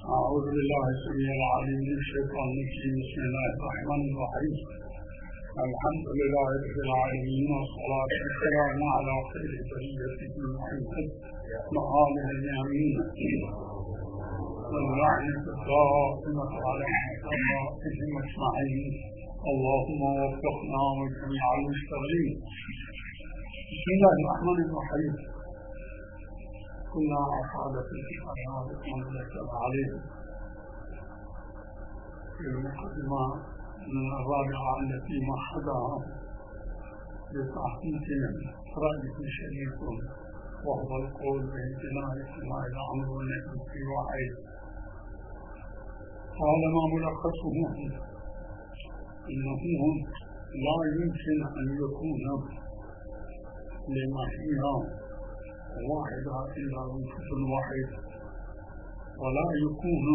أعوذ بالله السميع العليم من الشيطان الرجيم. بسم الله الرحمن الرحيم. الحمد لله رب العالمين والصلاة والسلام على خير بريته محمد وآله اليمين واللعنة الدائمة على أعدائهم أجمعين. اللهم وفقنا وجميع المشتغلين. بسم الله الرحمن الرحيم. كنا أصحاب الكتاب ونزل عليهم في المقدمة من الرابعة التي مهدها بتحقيق رأي شريف، وهو القول بامتناع اجتماع الأمر والنهي في واحد. قال ما ملخصه إنه لا يمكن أن يكون لمحيها واحدة إلا وجود واحد، ولا يكون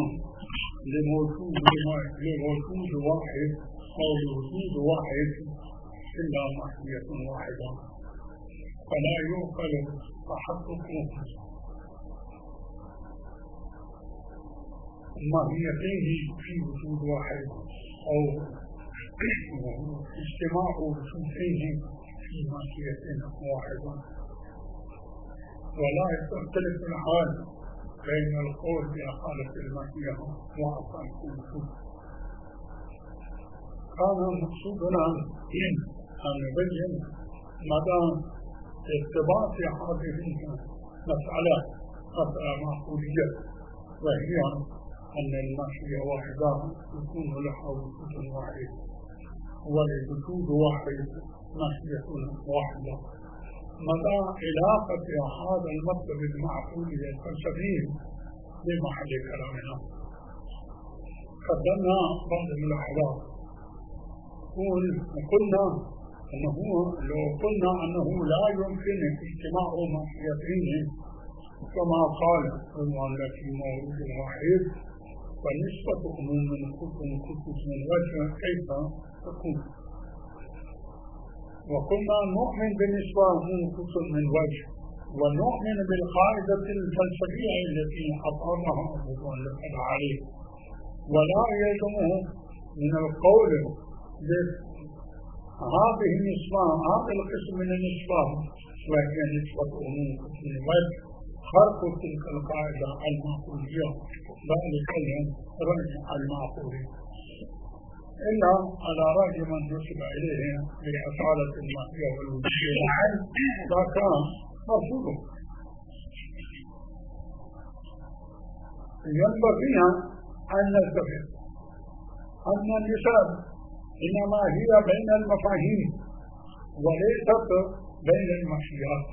لموجود واحد أو لوجود واحد إلا محية واحدة، فلا يعقل تحقق ماهيتين في وجود واحد أو اجتماع وجودين في ماهية واحدة. ولا يختلف الحال بين القول بإقالة الماهية وإقالة الوجود. كان مقصودنا أن نبين مدى ارتباط هذه المسألة معقولية، وهي أن الماهية واحدة يكون لها وجود واحد، ولوجود واحد ماهية واحدة. مدى علاقة هذا المطلب المعقولي الفلسفي بمحل كلامنا. قدمنا بعض الملاحظات. قلنا أنه لا يمكن اجتماع ماهيتين كما قال المؤلف في موضوع واحد، فنسبة عموم خصوص من وجه كيف تكون. وكنا نؤمن بالنسبة خصوص من وجه، ونؤمن بالقاعدة الفلسفية التي أطلقها المؤلف عليه، ولا يلزمه من القول هذه النسبة، هذا القسم من النسبة وهي نسبة عموم خصوص من وجه، خرق تلك القاعدة المعقولية ذلك الرجع المعقولي، إلا على رأي من نسب إليه بأصالة الماهية والوجود ذاك مرفوض. ينبغي أن نتفق أن النسب إنما هي بين المفاهيم وليست بين الماهيات.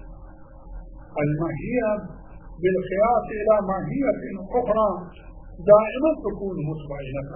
الماهية بالقياس إلى ماهية أخرى دائما تكون متباينة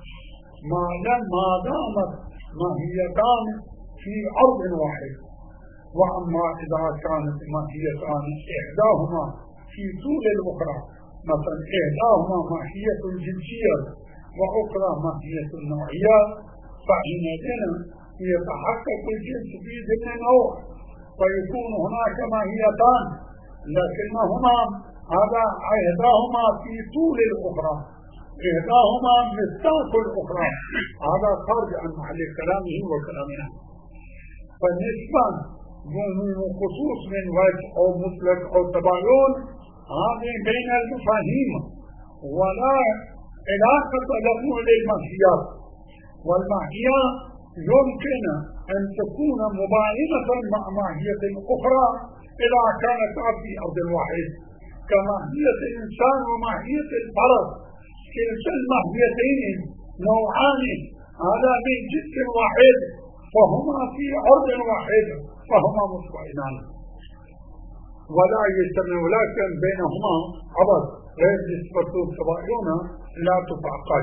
ما دامت ماهيتان في أرض واحد. وأما إذا كانت ماهيتان إحداهما في طول الأخرى، مثلا إحداهما ماهية الجنسية وأخرى ماهية النوعية، فحينئذ يتحقق الجنس في ضمن النوع، فيكون هناك ماهيتان لكنهما إحداهما في طول الأخرى، إحداهما مصداق الأخرى. هذا خارج عن محل كلامه وكلامنا. فالنسبة خصوص من وجه أو مطلق أو تباين هذه بين المفاهيم، ولا علاقة له للماهيات. والماهية يمكن أن تكون مباينة مع ماهية أخرى إذا كانت في أرض واحد، كماهية الإنسان وماهية الفرد. كلتا الماهيتين نوعان، هذا من جنس واحد، فهما في أرض واحد، فهما متباينان ولا يجتمع، ولكن بينهما عبث غير نسبة تباين لا تفعقل.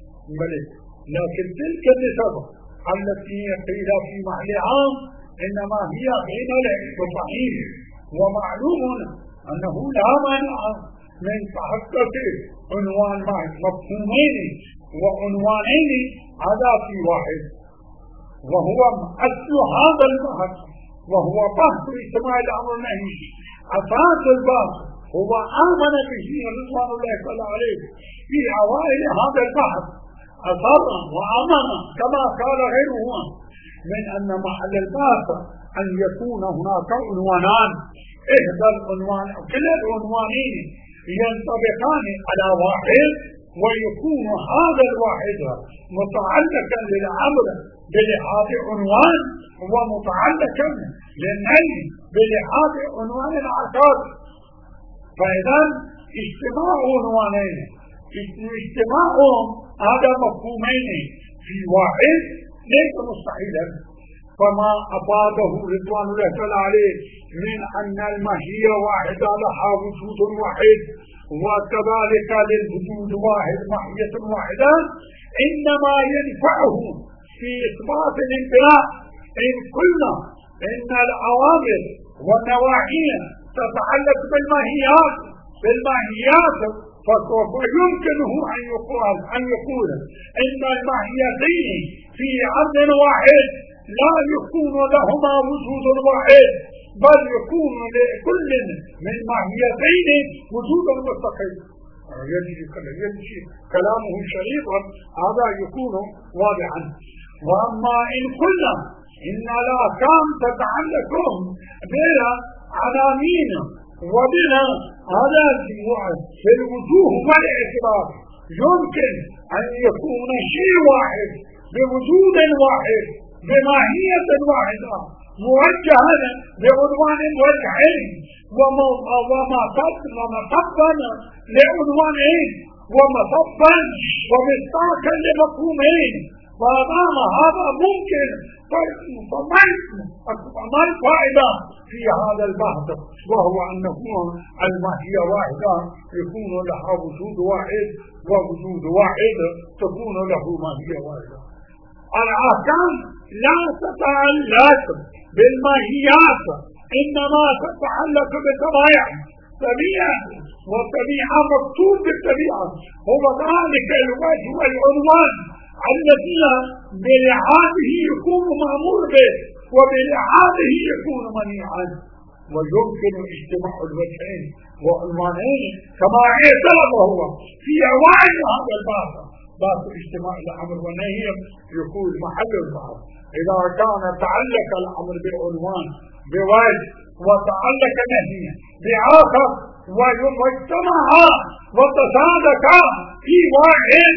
لكن تلك النسب التي قيل في محل عام إنما هي بين المفاهيم، ومعلوم أنه لا مانع من تحقق عنوان مفهومين وعنوانين هذا في واحد، وهو أصل هذا البحث، وهو بحث اجتماع الأمر والنهي. أساس البحث هو آمن به رضوان الله صلى الله عليه في أوائل هذا البحث، أصر وآمن كما قال غيره من أن محل البحث أن يكون هناك عنوانان، إحدى العنوان كلا العنوانين ينطبقان على واحد، ويكون هذا الواحد متعلقا للأمر بلحاظ عنوان ومتعلقا للنهي بلحاظ عنوان آخر. فإذا اجتماع عنوانين اجتماعهم هذا مفهومين في واحد ليس مستحيلا، فما أفاده رضوان الله تعالى عليه من أن الماهية واحدة لها وجود واحد وكذلك للوجود واحد ماهية واحدة إنما ينفعه في إثبات الانبياء إن قلنا إن الأوامر والنواهي تتعلق بالماهيات فسوف يمكنه أن يقول إن الماهيتين في عمل واحد لا يكون لهما وجود واحد، بل يكون لكل من ماهيتين وجود مستقل. يجي كلامه شريطا هذا يكون واضحا. وأما إن قلنا إن الأحكام تتعلق بها عناوين وبها هذا في الوجوه والاعتبار يمكن أن يكون شيء واحد بوجود واحد بماهية واحدة موجها بعنوان وجهين ومصبا لعنوانين ومصبا ومصداقا لمفهومين. فأمام هذا ممكن فما الفائدة في هذا البحث، وهو أنه الماهية واحدة يكون لها وجود واحد ووجود واحد تكون له ماهية واحدة. الأحكام لا تتعلق بالماهيات إنما تتعلق بالطبيعة، طبيعة والطبيعة مكتوب بالطبيعة هو ذلك الوجه والعنوان الذي بلحاظه يكون مأمور به وبلحاظه يكون منيعا. ويمكن اجتماع الوجهين وعنوانين كما اعترف هو في أوائل هذا الباب، باب اجتماع الأمر والنهي يكون محل الباب إذا كان تعلق الأمر بالعنوان بوجه وتعلق النهي بآخر واجتمعا وتصادقا في واحد.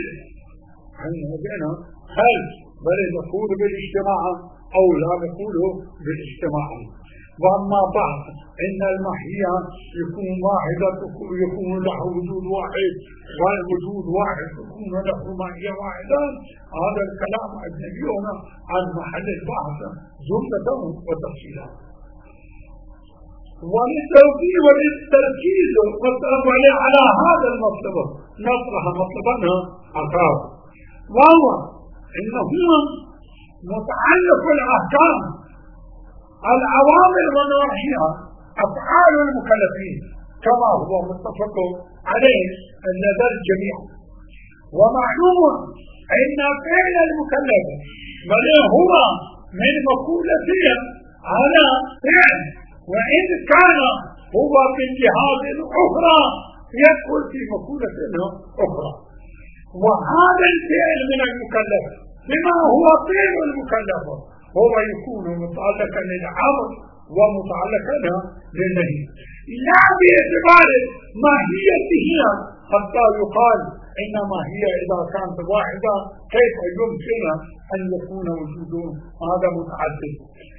هل بل نقول بالاجتماع أو لا نقول بالاجتماع؟ وأما بعد إن المحية يكون واحدة يكون له وجود واحد والوجود واحد يكون له محية واحدة، هذا الكلام أجنبيون عن محل البحث جملة وتفصيلا. وللتركيز على هذا المطلب نطرح مطلبنا أخر، وهو إنه متعلق الأحكام الأوامر والنواهي أفعال المكلفين كما هو متفق عليه لدى الجميع. ومعلوم أن فعل المكلف بل هو من مقولته على فعل، وإن كان هو في الجهاد الأخرى يدخل في مقولة أخرى. وهذا الفعل من المكلف بما هو فعل المكلف هو يكون متعلقا للأمر ومتعلقا للنهي لا باعتبار ماهيته حتى يقال إنما هي إذا كانت واحدة كيف يمكن أن يكون وجوده هذا متعدد.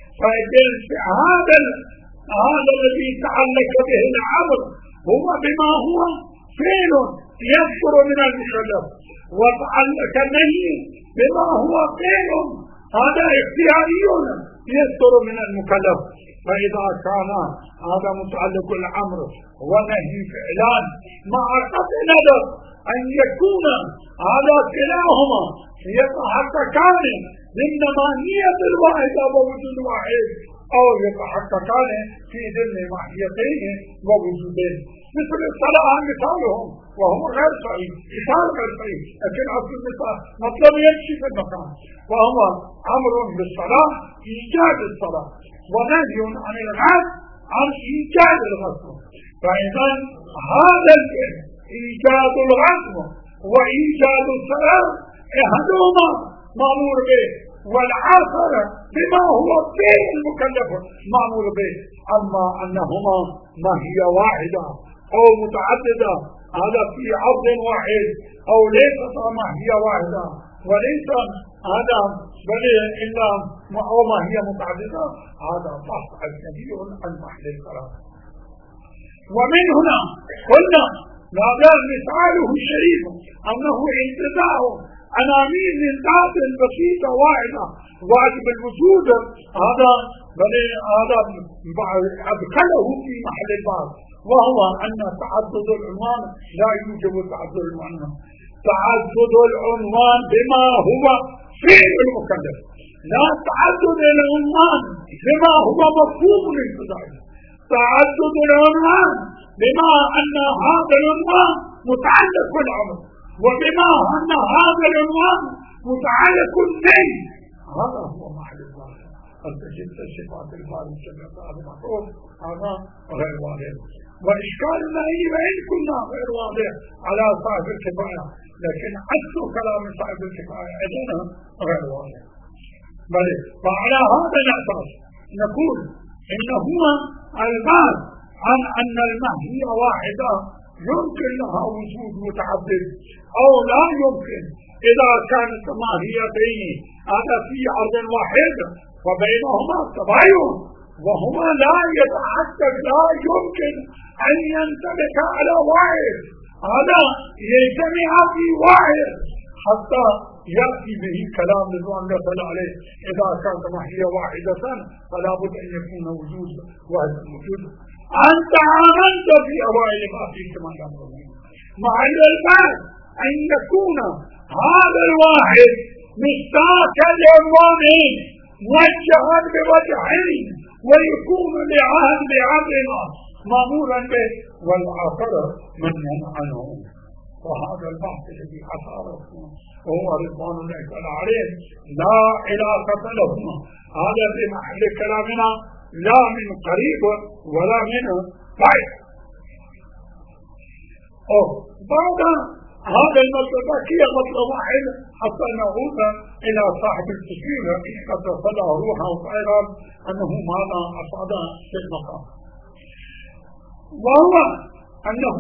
هذا الذي تعلق به الأمر هو بما هو فعل يذكر من المكلف، وتعلق النهي بما هو فعل هذا اختياري يذكر من المكلف. فإذا كان هذا متعلق الأمر ونهي فعلان مع قطع نظر أن يكون هذا كلاهما يتحققان ضمن ماهية الواحدة ووجود واحد أو يتحققان في ضمن ماهيتين ووجودين، مثل الصلاة مثالهم وهو غير صحيح، مثال غير صحيح لكن أصل المثال مطلب يمشي في المكان، وهو أمر بالصلاة إيجاد الصلاة ونهي عن الغسل عن إيجاد الغسل. فإذا هذا الفعل إيجاد الغزو وإيجاد السلام أحدهما مأمور به، والآخر بما هو فيه المكلف مأمور به. أما أنهما ماهية واحدة أو متعددة هذا في عرض واحد، أو ليست ماهية واحدة وليس هذا بل إلا أو ماهية متعددة، هذا بحث أجنبي عن محل الكلام. ومن هنا قلنا هذا مثاله الشريف أنه انتزاع عناوين من ذات بسيطة واحدة واجب الوجود، هذا بل هذا أدخله في محل البعض، وهو أن تعدد العنوان لا يوجب تعدد العنوان. تعدد العنوان بما هو فيه المكلف، لا تعدد العنوان بما هو مفهوم الانتزاع. تعدد العنوان بما أن هذا العنوان متعلق بالأمر، وبما أن هذا العنوان متعلق به، هذا هو محل البعض. التجد صفات الباري جل وعلا هذا غير واضح، وإشكال النهي وإن كنا غير واضح على صاحب الكفاية، لكن عكس كلام صاحب الكفاية أيضا غير واضح. بل وعلى هذا الأساس نقول إنهما البعض عن أن الماهية واحدة يمكن لها وجود متعدد أو لا يمكن إذا كانت ماهيتين هذا في عرض واحد وبينهما تباين، وهما لا يتحقق، لا يمكن أن ينطبق على واحد، هذا يجتمع في واحد حتى يأتي به كلام رضوان الله تعالى عليه. إذا كانت ماهية واحدة فلا بد أن يكون وجود واحد موجود. أنت آمنت في أوائل ما في كما يقول، مع البعض أن يكون هذا الواحد مشتاق العنوانين موجها بوجهين، ويكون لعهد بعهدنا مامورا به، والآخر منهى عنه. وهذا البحث الذي أثاره وهو رضوان الله تعالى عليه لا علاقة لهما، هذا في محل كلامنا لا من قريب ولا من بعيد. بعد هذا المطلب كي مطلب واحد حتى نعود إلى صاحب التشريع قد صلى روحه خيرا أنه ماذا أصعد في المقام، وهو أنه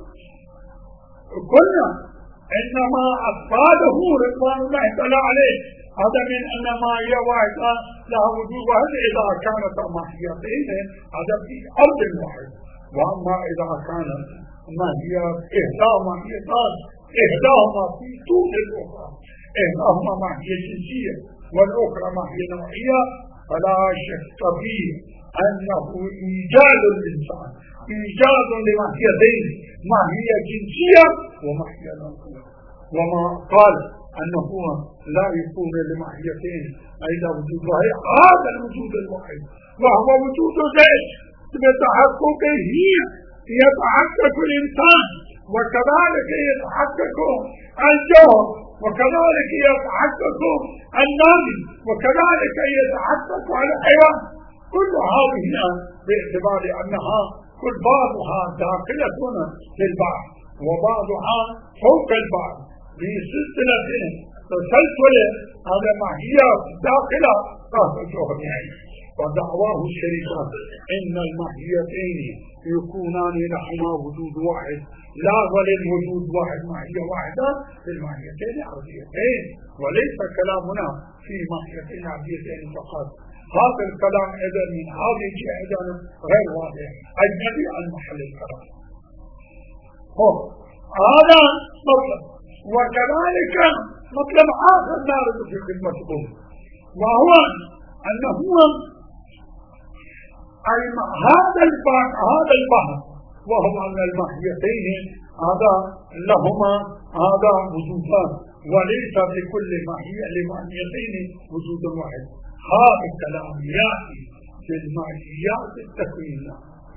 قلنا إنما أصعده رضوان الله تعالى عليه هذا من أن ما هي واحدة لها وجود واحد إذا كانت ماهيتين، هذا في أرض واحد. وأما إذا كانت ماهية إحداهما في طول الأخرى، إحداهما ماهية جنسية والأخرى ماهية نوعية، فلا شك فيه أنه إيجاد الإنسان إيجاد لماهيتين، ماهية جنسية وماهية نوعية. وما قال أنه لا يكون لماهيتين إلا وجود واحد، هذا الوجود الواحد وهو وجود ذات بتحققه يتحقق الإنسان، وكذلك يتحقق الجوهر، وكذلك يتحقق النامي، وكذلك يتحقق الحيوان. كل هذه باعتبار أنها كل بعضها داخلة في البعض وبعضها فوق البعض بسلسلة تسلسل هذا ماهيات داخلة تحت الجوهر. ودعواه الشريفة إن الماهيتين يكونان لهما وجود واحد، لا وللوجود واحد ماهية واحدة في الماهيتين عرضيتين، وليس كلامنا في ماهيتين عرضيتين فقط. هذا الكلام إذا من هذه الجهة غير واضح، أجنبي عن محل الكلام. هذا مطلب. وكذلك مطلب آخر نارد في خدمتكم، وهو أنه هذا البحث وهو أن الماهيتين هذا لهما هذا وجودان، وليس لكل ماهية لماهيتين وجود واحد. هذا الكلام يأتي في الماهيات التكوينية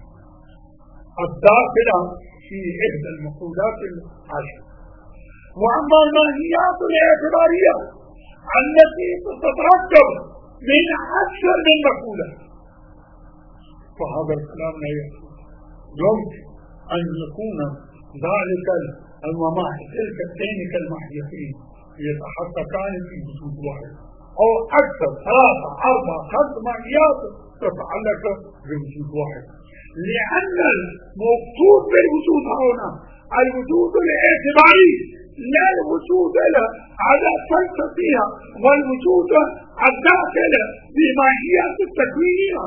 الداخلة في إحدى المقولات العشر. وأما الماهيات الاعتبارية التي تتركب من أكثر من مقولة، فهذا الكلام لا يمكن أن يكون ذلك تلك المحيطين يتحققان في وجود واحد أو أكثر 3 4 5 معيات تتعلق بوجود واحد، لأن المقصود بالوجود هنا الوجود الاعتباري لا الوجود على فلسفية والوجود الداخل بماهيات التكوينية.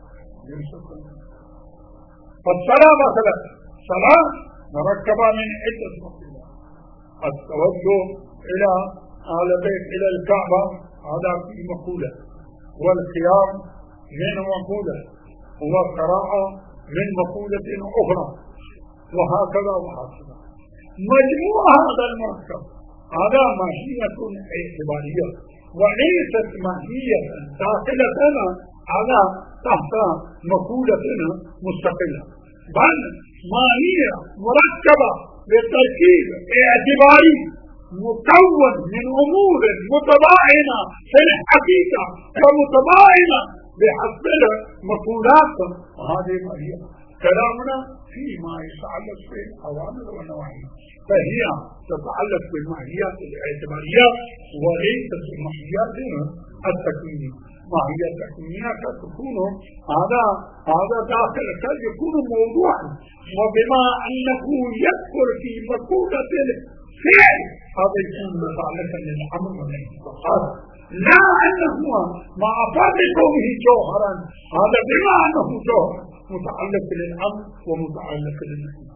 فالصلاة مثلا صلاة مركبة من عدة مقولات، التوجه إلى بيت إلى الكعبة هذا في مقولة، والقيام من مقولة، والقراءة من مقولة أخرى، وهكذا وهكذا. مجموع هذا المركب هذا ماهية اعتبارية وليست ماهية داخلتنا على تحت مقولتنا مستقلة، بل ماهية مركبة بتركيب اعتباري مكون من أمور متباينة في الحقيقة ومتباينة بحسب المقولات. وهذه ماهية كلامنا فيما يتعلق بالأوامر والنواهي، فهي تتعلق بالماهيات الاعتبارية وليست بالماهيات التكوينية. ماهية التكوينية قد تكون هذا داخل قد يكون موضوعا، وبما أنه يدخل في مقولة الفعل هذا يكون متعلقا للأمر والنهي فقط، لا أنه مع فرد كونه جوهرا، هذا بما أنه جوهر متعلق للأمر ومتعلق للنهي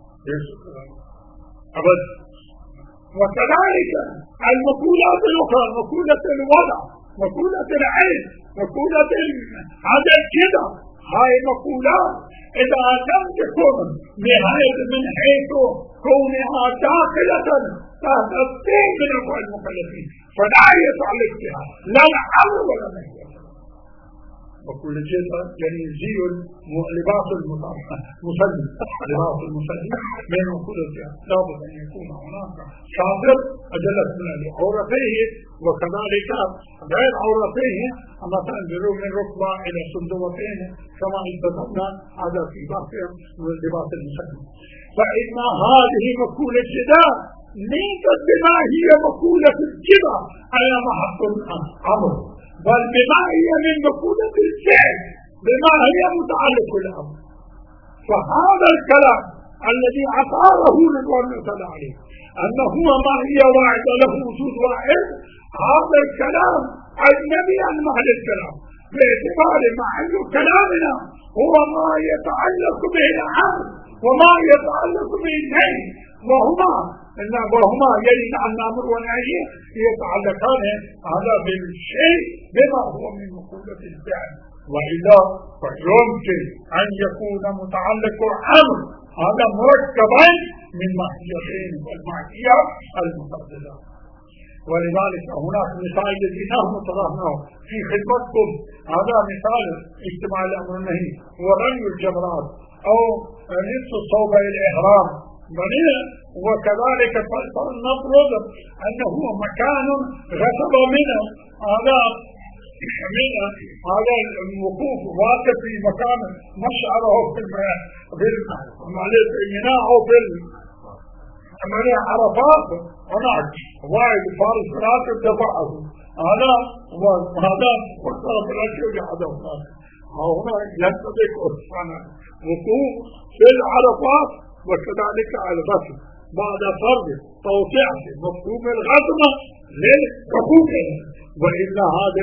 أبدا. وكذلك المقولات الأخرى، مقولة الوضع، مقولة العين، مقولة هذا كده، هاي مقولات إذا لم تكن من حيث كونها داخلة تحت الطين من المكلفين فلا يتعلق بها لا الأمر ولا النهي. وكل شيء يعني زي لباس المسلم، لباس المسلم من مقولتها لابد أن يكون هناك شاطر أجلت من عورتيه، وكذلك غير عورتيه مثلا من ركبة إلى صندوقين كما اتفقنا هذا في لباس المسلم. فإن هذه مقولة الجدار ليست بما هي مقولة الجدار على محط الأمر، بل بما هي من مقولة الفعل، بما هي متعلق بالأمر. فهذا الكلام الذي أثاره رضوان الله عليه أنه ما هي واحد له وجود واحد، هذا الكلام أجنبي عن محل الكلام، باعتبار محل كلامنا هو ما يتعلق به الأمر وما يتعلق به النهي، وهما يريد أن الأمر والنهي يتعلقان هذا بالشيء بما هو من مقولة الفعل، وإلا فيمكن أن يكون متعلق الأمر هذا مركبا من ماهيتين والماهية المتعددة. ولذلك هناك مثال الذي نحن طرحناه في خدمتكم، هذا مثال اجتماع الأمر والنهي ورمي الجمرات أو لبس الثوب الإحرام، وكذلك فلنفرض أنه مكان غصب منه هذا الوقوف واقف في مكان مشعره في المناء أو في عملية عرفات هناك واحد فارس راتب دفعه هذا والطرف الأشياء لحظة هنا ينتبك أسفانا وقوف في العرفات، وكذلك على الغسل بعد فرض توسعة مفهوم الغسل للحقوق. وإلا هذه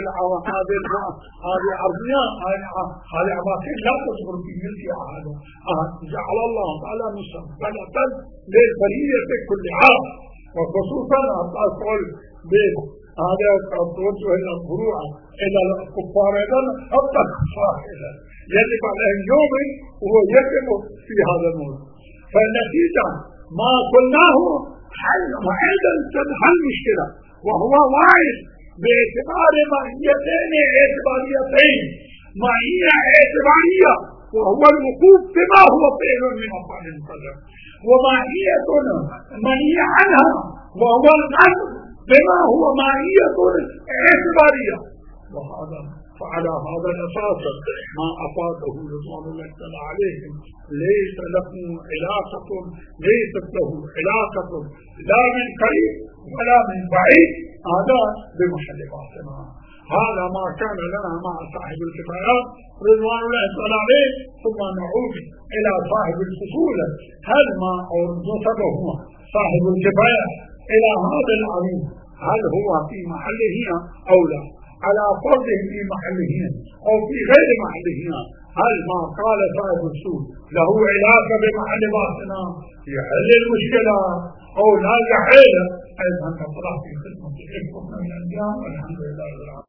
أرضية هذه أماكن لا تشعر في ملك أحد، جعل الله تعالى مستقبلة للبرية كلها، وخصوصا أقول هذا التوجه إلى الفروع إلى الكفار أيضا حتى الكفار يجب عليهم يوم وهو يجب في هذا الموضوع. فالنتيجة ما قلناه حل وأيضا تنحل مشكلة، وهو واحد باعتبار ماهيتين اعتباريتين، ماهية اعتبارية وهو الوقوف بما هو فعل من أفعال المقدر، وماهية منهي عنها وهو الأمر بما هو ماهية اعتبارية، وهذا فعلى هذا الأساس ما أفاده رضوان الله تعالى عليهم ليست له علاقة لا من قريب ولا من بعيد، هذا بمحل باطنا. هذا ما كان لنا مع صاحب الكفايات رضوان الله تعالى عليه. ثم نعود إلى صاحب الفصول، هل ما نسبه صاحب الكفاية إلى هذا العظيم هل هو في محله أو لا؟ على فرضه في محله أو في غير محله، هل ما قال صاحب الفصول له علاقة بمحل باطنا يحل المشكلة أو لا يحل؟ أيضا نطرح في خدمة الحكم من الأنجام. الحمد لله.